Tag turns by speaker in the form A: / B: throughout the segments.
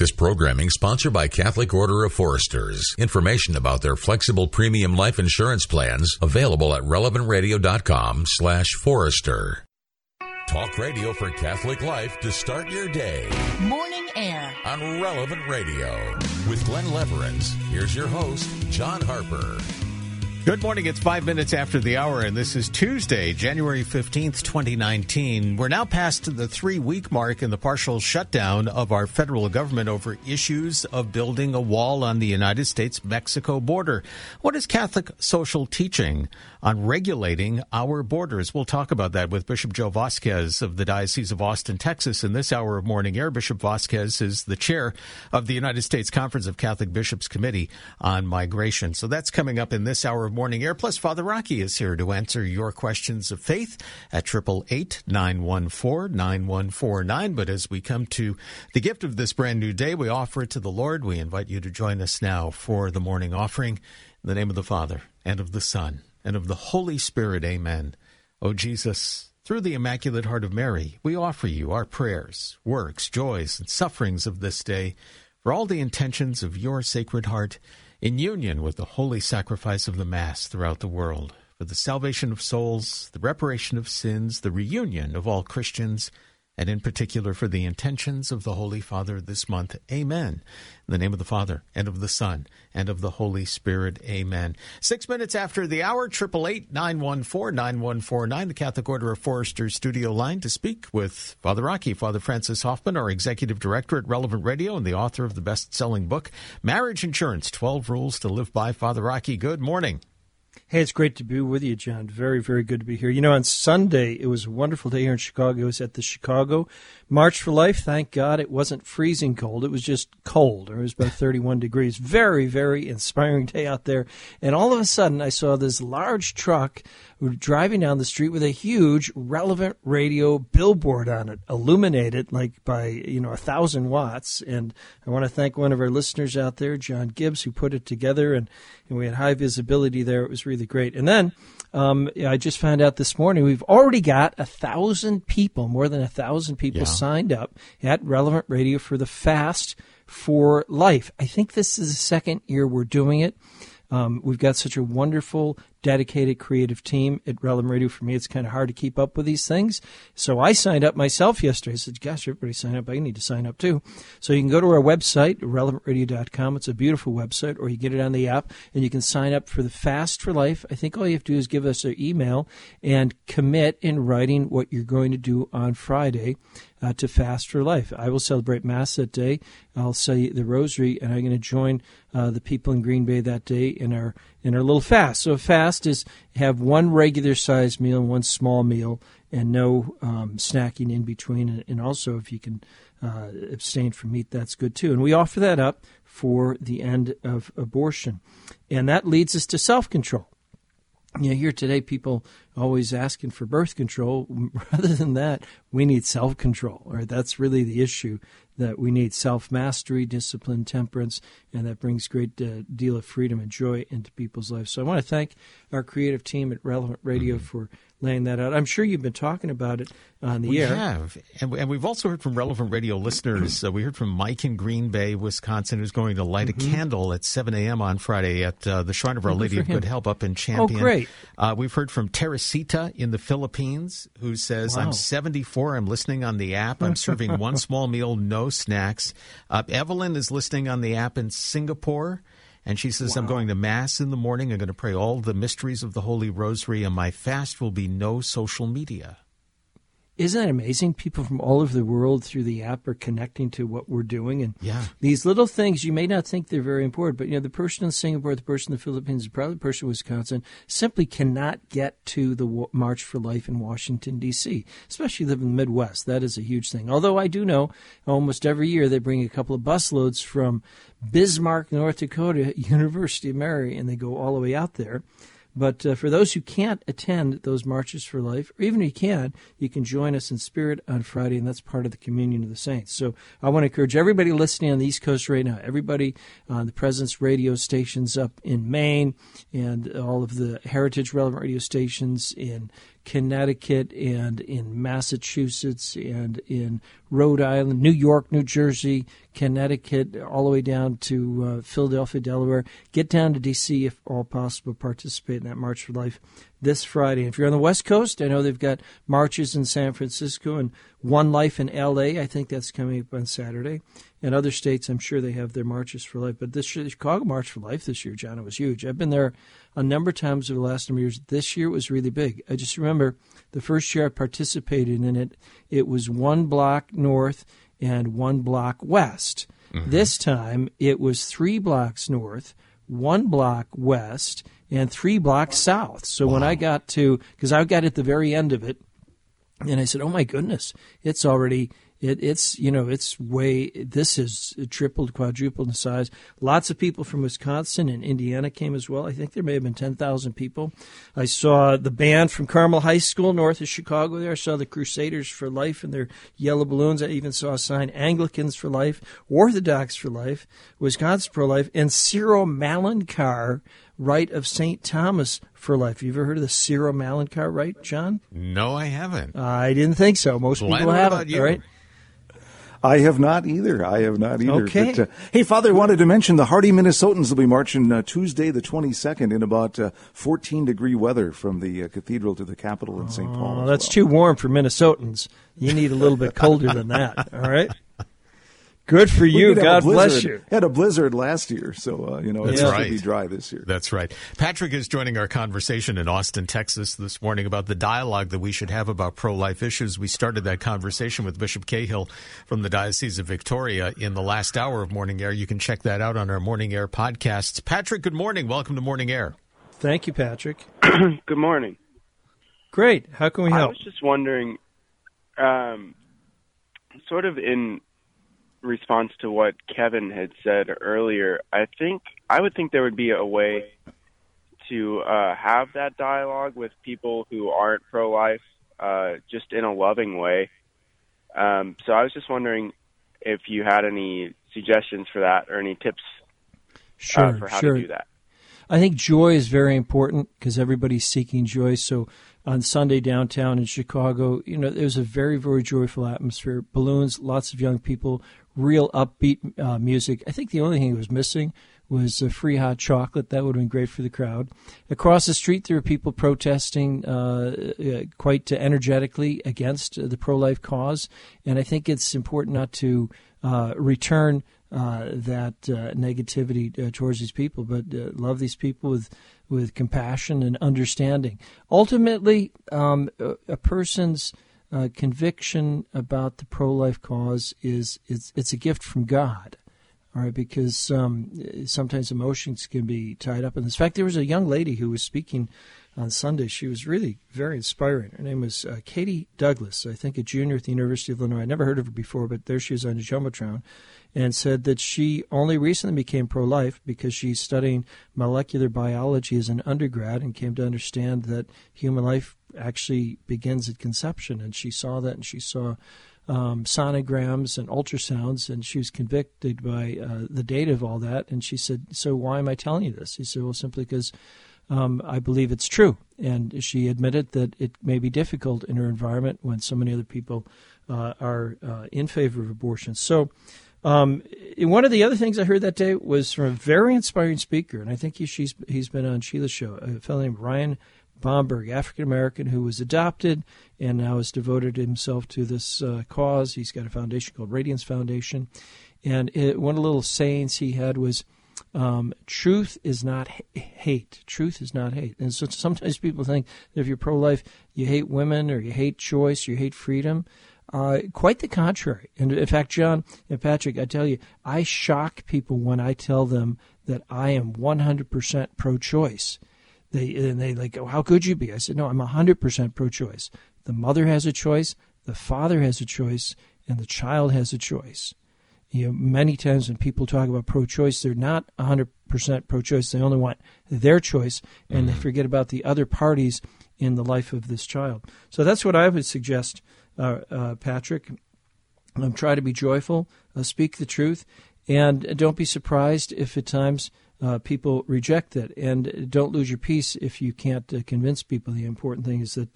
A: This programming sponsored by Catholic Order of Foresters. Information about their flexible premium life insurance plans available at relevantradio.com/Forester. Talk radio for Catholic life to start your day.
B: Morning Air
A: On Relevant Radio. With Glenn Leverance, here's your host, John Harper.
C: Good morning. It's 5 minutes after the hour, and this is Tuesday, January 15th, 2019. We're now past the 3-week mark in the partial shutdown of our federal government over issues of building a wall on the United States-Mexico border. What is Catholic social teaching on regulating our borders? We'll talk about that with Bishop Joe Vasquez of the Diocese of Austin, Texas. In this hour of Morning Air, Bishop Vasquez is the chair of the United States Conference of Catholic Bishops Committee on Migration. So that's coming up in this hour of Morning Air. Plus, Father Rocky is here to answer your questions of faith at 888-914-9149. But as we come to the gift of this brand new day, we offer it to the Lord. We invite you to join us now for the morning offering. In the name of the Father, and of the Son, and of the Holy Spirit, amen. O Jesus, through the Immaculate Heart of Mary, we offer you our prayers, works, joys, and sufferings of this day for all the intentions of your Sacred Heart, in union with the holy sacrifice of the Mass throughout the world, for the salvation of souls, the reparation of sins, the reunion of all Christians, and in particular for the intentions of the Holy Father this month. Amen. In the name of the Father, and of the Son, and of the Holy Spirit. Amen. 6 minutes after the hour, 888-914-9149, the Catholic Order of Foresters studio line to speak with Father Rocky, Father Francis Hoffman, our Executive Director at Relevant Radio and the author of the best-selling book, Marriage Insurance, 12 Rules to Live By. Father Rocky, good morning.
D: Hey, it's great to be with you, John. Very, very good to be here. You know, on Sunday, it was a wonderful day here in Chicago. I was at the Chicago March for Life. Thank God it wasn't freezing cold. It was just cold. It was about 31 degrees. Very, very inspiring day out there. And all of a sudden, I saw this large truck driving down the street with a huge Relevant Radio billboard on it, illuminated like by, 1,000 watts. And I want to thank one of our listeners out there, John Gibbs, who put it together. And we had high visibility there. It was really great. And then I just found out this morning we've already got 1,000 people, more than 1,000 people signed up at Relevant Radio for the Fast for Life. I think this is the second year we're doing it. We've got such a wonderful, dedicated, creative team at Relevant Radio. For me, it's kind of hard to keep up with these things. So I signed up myself yesterday. I said, gosh, everybody signed up. I need to sign up too. So you can go to our website, relevantradio.com. It's a beautiful website, or you get it on the app, and you can sign up for the Fast for Life. I think all you have to do is give us an email and commit in writing what you're going to do on Friday to Fast for Life. I will celebrate Mass that day. I'll say the Rosary, and I'm going to join the people in Green Bay that day in our little fast. So a fast is have one regular-sized meal and one small meal, and no snacking in between. And also, if you can abstain from meat, that's good too. And we offer that up for the end of abortion. And that leads us to self-control. Here today, people always asking for birth control. Rather than that, we need self-control. Right? That's really the issue, that we need self-mastery, discipline, temperance, and that brings great deal of freedom and joy into people's lives. So I want to thank our creative team at Relevant Radio for laying that out. I'm sure you've been talking about it on the air.
C: We have. And we've also heard from Relevant Radio listeners. We heard from Mike in Green Bay, Wisconsin, who's going to light a candle at 7 a.m. on Friday at the Shrine of Our Lady of Good Help up in Champion.
D: Oh, great.
C: We've heard from Teresita in the Philippines, who says, I'm 74. I'm listening on the app. I'm serving one small meal, no snacks. Evelyn is listening on the app in Singapore. And she says, I'm going to Mass in the morning. I'm going to pray all the mysteries of the Holy Rosary, and my fast will be no social media.
D: Isn't that amazing? People from all over the world through the app are connecting to what we're doing. And these little things, you may not think they're very important, but the person in Singapore, the person in the Philippines, probably the person in Wisconsin, simply cannot get to the March for Life in Washington, D.C., especially living in the Midwest. That is a huge thing. Although I do know almost every year they bring a couple of busloads from Bismarck, North Dakota, University of Mary, and they go all the way out there. But for those who can't attend those Marches for Life, or even if you can join us in spirit on Friday, and that's part of the Communion of the Saints. So I want to encourage everybody listening on the East Coast right now, everybody on the Presence radio stations up in Maine, and all of the Heritage Relevant radio stations in Connecticut and in Massachusetts and in Rhode Island, New York, New Jersey, Connecticut, all the way down to Philadelphia, Delaware. Get down to D.C. if all possible. Participate in that March for Life this Friday. If you're on the West Coast, I know they've got marches in San Francisco and One Life in L.A. I think that's coming up on Saturday. In other states, I'm sure they have their marches for life. But this year, the Chicago March for Life this year, John, it was huge. I've been there a number of times over the last number of years. This year it was really big. I just remember the first year I participated in it, it was 1 block north and 1 block west. Mm-hmm. This time it was 3 blocks north, 1 block west, and 3 blocks south. So when I got to, because I got at the very end of it, and I said, oh my goodness, it's already... It's this is tripled, quadrupled in size. Lots of people from Wisconsin and Indiana came as well. I think there may have been 10,000 people. I saw the band from Carmel High School north of Chicago there. I saw the Crusaders for Life and their yellow balloons. I even saw a sign, Anglicans for Life, Orthodox for Life, Wisconsin Pro-Life, and Cyril Malankar, Rite of St. Thomas for Life. Have you ever heard of the Cyril Malankar rite, John?
C: No, I haven't.
D: I didn't think so. Most people haven't, right?
B: I have not either.
D: Okay.
B: But, hey, Father, I wanted to mention the Hardy Minnesotans will be marching Tuesday the 22nd in about 14-degree weather from the cathedral to the Capitol in St. Paul.
D: That's too warm for Minnesotans. You need a little bit colder than that, all right? Good for you. God bless you.
B: Had a blizzard last year, so it's going to be dry this year.
C: That's right. Patrick is joining our conversation in Austin, Texas this morning about the dialogue that we should have about pro-life issues. We started that conversation with Bishop Cahill from the Diocese of Victoria in the last hour of Morning Air. You can check that out on our Morning Air podcasts. Patrick, good morning. Welcome to Morning Air.
D: Thank you, Patrick.
E: Good morning.
D: Great. How can we help?
E: I was just wondering, sort of in response to what Kevin had said earlier, I would think there would be a way to have that dialogue with people who aren't pro-life, just in a loving way. So I was just wondering if you had any suggestions for that or any tips for how to do that.
D: I think joy is very important because everybody's seeking joy. So on Sunday downtown in Chicago, there's a very, very joyful atmosphere. Balloons, lots of young people, real upbeat music. I think the only thing that was missing was free hot chocolate. That would have been great for the crowd. Across the street, there were people protesting quite energetically against the pro-life cause. And I think it's important not to return that negativity towards these people, but love these people with compassion and understanding. Ultimately, a person's conviction about the pro-life cause it's a gift from God, all right? Because sometimes emotions can be tied up in this. In fact, there was a young lady who was speaking on Sunday. She was really very inspiring. Her name was Katie Douglas, I think a junior at the University of Illinois. I never heard of her before, but there she is on the Jumbotron, and said that she only recently became pro-life because she's studying molecular biology as an undergrad and came to understand that human life actually begins at conception. And she saw that, and she saw sonograms and ultrasounds, and she was convicted by the data of all that. And she said, so why am I telling you this? He said, well, simply because I believe it's true. And she admitted that it may be difficult in her environment when so many other people are in favor of abortion. So one of the other things I heard that day was from a very inspiring speaker, and I think he's been on Sheila's show, a fellow named Ryan Bomberg, African-American, who was adopted and now has devoted himself to this cause. He's got a foundation called Radiance Foundation. And one of the little sayings he had was, truth is not hate. Truth is not hate. And so sometimes people think that if you're pro-life, you hate women or you hate choice, you hate freedom. Quite the contrary. And in fact, John and Patrick, I tell you, I shock people when I tell them that I am 100% pro-choice. They like, oh, how could you be? I said, no, I'm 100% pro-choice. The mother has a choice, the father has a choice, and the child has a choice. Many times when people talk about pro-choice, they're not 100% pro-choice. They only want their choice, and they forget about the other parties in the life of this child. So that's what I would suggest, Patrick. Try to be joyful, speak the truth, and don't be surprised if at times people reject it. And don't lose your peace if you can't convince people. The important thing is that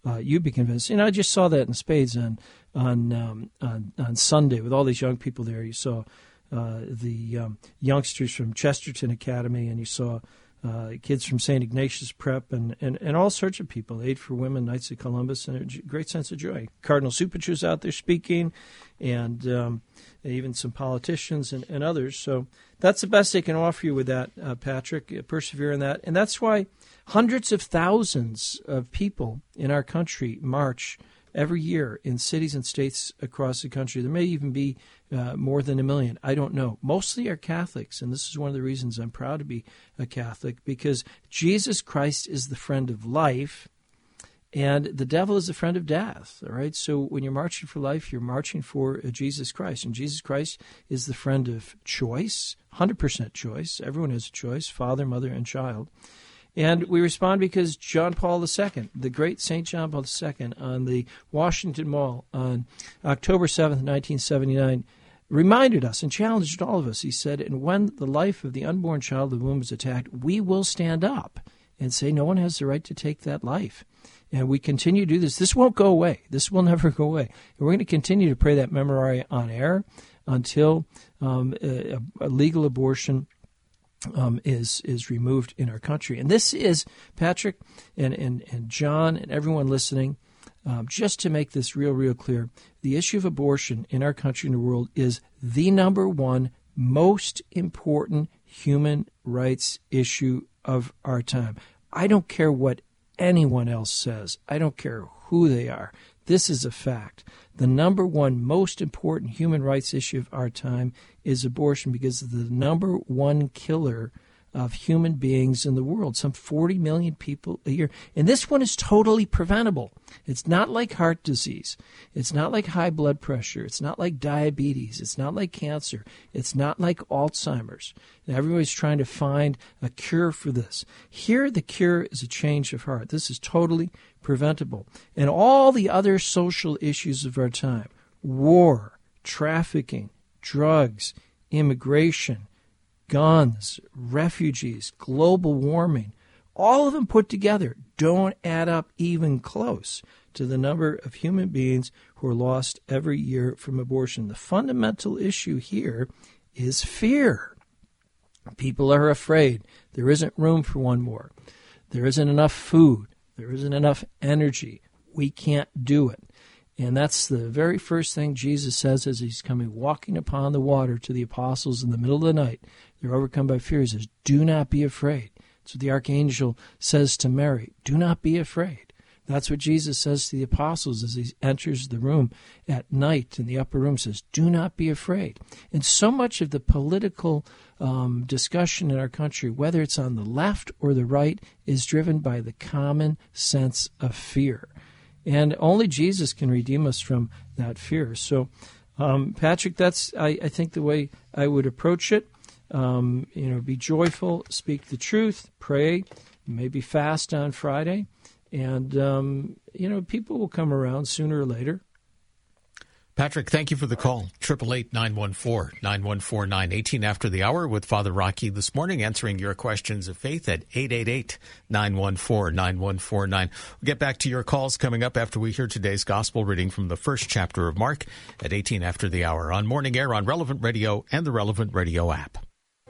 D: you'd be convinced. I just saw that in spades on Sunday with all these young people there. You saw the youngsters from Chesterton Academy, and you saw kids from St. Ignatius Prep, and all sorts of people, Aid for Women, Knights of Columbus, and a great sense of joy. Cardinal Supich was out there speaking, and even some politicians and others. So that's the best they can offer you with that, Patrick. Persevere in that. And that's why hundreds of thousands of people in our country march every year in cities and states across the country. There may even be more than 1 million. I don't know. Mostly are Catholics, and this is one of the reasons I'm proud to be a Catholic, because Jesus Christ is the friend of life, and the devil is the friend of death. All right. So when you're marching for life, you're marching for Jesus Christ, and Jesus Christ is the friend of choice, 100% choice. Everyone has a choice: father, mother, and child. And we respond because John Paul II, the great St. John Paul II, on the Washington Mall on October 7th, 1979, reminded us and challenged all of us. He said, and when the life of the unborn child of the womb is attacked, we will stand up and say no one has the right to take that life. And we continue to do this. This won't go away. This will never go away. And we're going to continue to pray that memorare on air until a legal abortion is removed in our country. And this is, Patrick and John and everyone listening, just to make this real clear, the issue of abortion in our country and the world is the number one most important human rights issue of our time. I don't care what anyone else says. I don't care who they are. This is a fact. The number one most important human rights issue of our time is abortion, because of the number one killer of human beings in the world, some 40 million people a year. And this one is totally preventable. It's not like heart disease. It's not like high blood pressure. It's not like diabetes. It's not like cancer. It's not like Alzheimer's. And everybody's trying to find a cure for this. Here, the cure is a change of heart. This is totally preventable. And all the other social issues of our time, war, trafficking, drugs, immigration, guns, refugees, global warming, all of them put together don't add up even close to the number of human beings who are lost every year from abortion. The fundamental issue here is fear. People are afraid. There isn't room for one more. There isn't enough food. There isn't enough energy. We can't do it. And that's the very first thing Jesus says as he's coming walking upon the water to the apostles in the middle of the night. They're overcome by fear. He says, do not be afraid. That's what the archangel says to Mary. Do not be afraid. That's what Jesus says to the apostles as he enters the room at night in the upper room, says, do not be afraid. And so much of the political discussion in our country, whether it's on the left or the right, is driven by the common sense of fear. And only Jesus can redeem us from that fear. So, Patrick, that's, I think, the way I would approach it. Be joyful, speak the truth, pray, maybe fast on Friday. And, people will come around sooner or later.
C: Patrick, thank you for the call. 888-914-9149, 18 after the hour with Father Rocky this morning, answering your questions of faith at 888-914-9149. We'll get back to your calls coming up after we hear today's gospel reading from the first chapter of Mark at 18 after the hour on Morning Air on Relevant Radio and the Relevant Radio app.